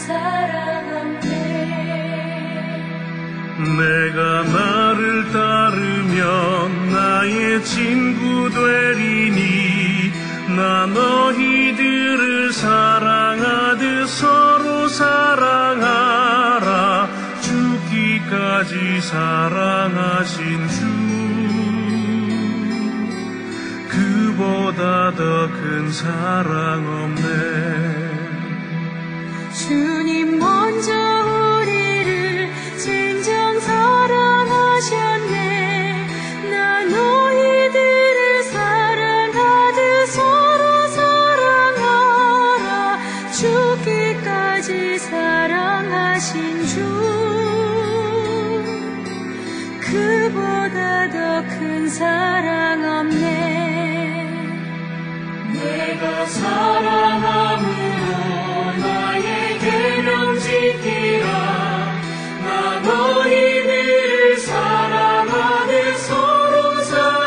사랑 없네. 내가 나를 따르면 나의 친구 되리니 나 너희들을 사랑하듯 서로 사랑하라. 죽기까지 사랑하신 주, 그보다 더 큰 사랑 없네. 주님 먼저 우리를 진정 사랑하셨네. 나 너희들을 사랑하듯 서로 사랑하라. 죽기까지 사랑하신 주, 그보다 더 큰 사랑 없네. 내가 사랑함으로 나의 계명 지키라. 나 너희들을 사랑하듯 서로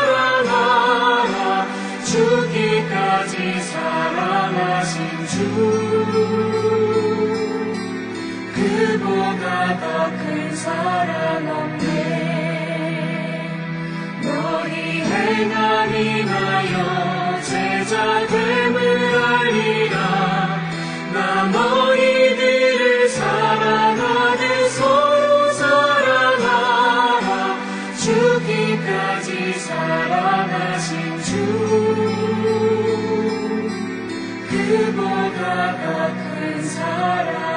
사랑하라. 죽기까지 사랑하신 주, 그보다 더 큰 사랑 없네. 너희 행함 인하여 제자됨을 알리라. 나 너희들을 사랑하듯 서로 사랑하라. 죽기까지 사랑하신 주, 그보다 더 큰 사랑